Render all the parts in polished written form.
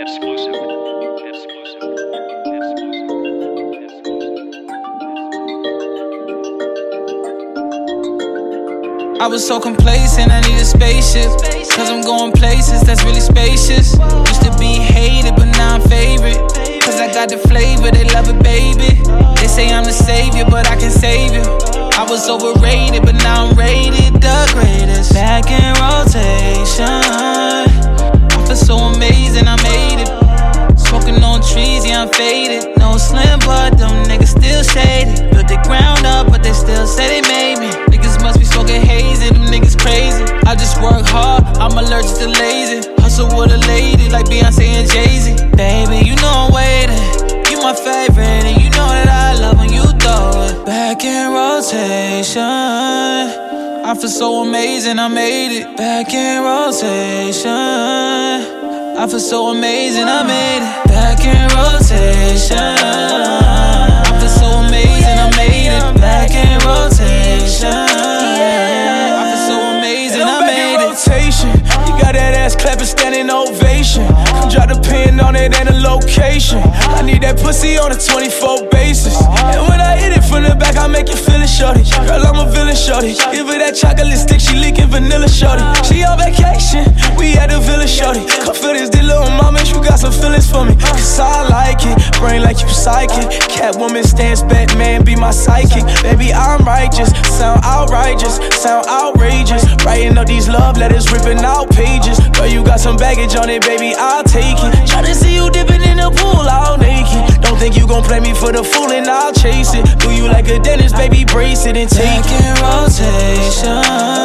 Exclusive. I was so complacent, I need a spaceship, cause I'm going places that's really spacious. Used to be hated, but now I'm favorite, cause I got the flavor, they love it, baby. They say I'm the savior, but I can save you. I was overrated, but now I'm rated the greatest. Back in rotation, I feel so amazing, I made it. Smoking on trees, yeah, I'm faded. No slim, but them niggas still shaded. Built the ground up, but they still say they made me. Niggas must be smoking hazy, them niggas crazy. I just work hard, I'm allergic to lazy. Hustle with a lady, like Beyonce and Jay-Z. Baby, you know I'm waiting. You my favorite, and you know that I love when you throw it. Back in rotation, I feel so amazing, I made it. Back in rotation, I feel so amazing, I made it. Back in rotation, I feel so amazing, I made it. Back in rotation, I feel so amazing, I made it. Rotation, you got that ass clapping, standing ovation. Come drop the pin on it and the location. I need that pussy on a 24 basis. And when I hit it from the back, I make you feel it, shorty. Girl, I'm a villain, shorty. Give her that chocolate stick, she leaking vanilla, shorty. She on vacation, we at the village, shorty. Come feel this, little mama, you got some feelings for me. Cause I like it, brain like you psychic. Catwoman stance, Batman be my psychic. Baby, I'm righteous, sound outrageous, sound outrageous. Writing up these love letters, ripping out pages. Girl, you got some baggage on it, baby, I'll take it. Tryna see you dipping in the pool all naked. Don't think you gon' play me for the fool and I'll chase it. Do you like a dentist, baby, brace it and take Back it. in rotation,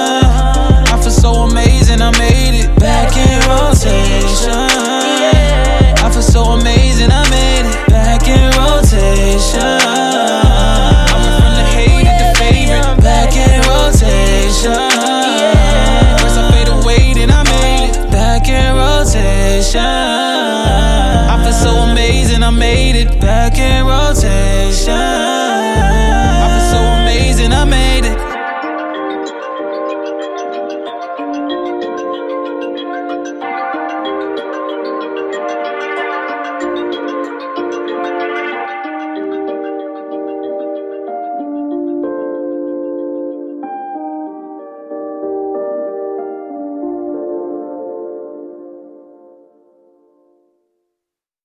I feel so amazing, I made it. Back in rotation, I feel so amazing, I made it. Back in rotation, I went from the hated to favorite. Back in rotation, first I fade away, then I made it. Back in rotation, I feel so amazing, I made it. Back in rotation.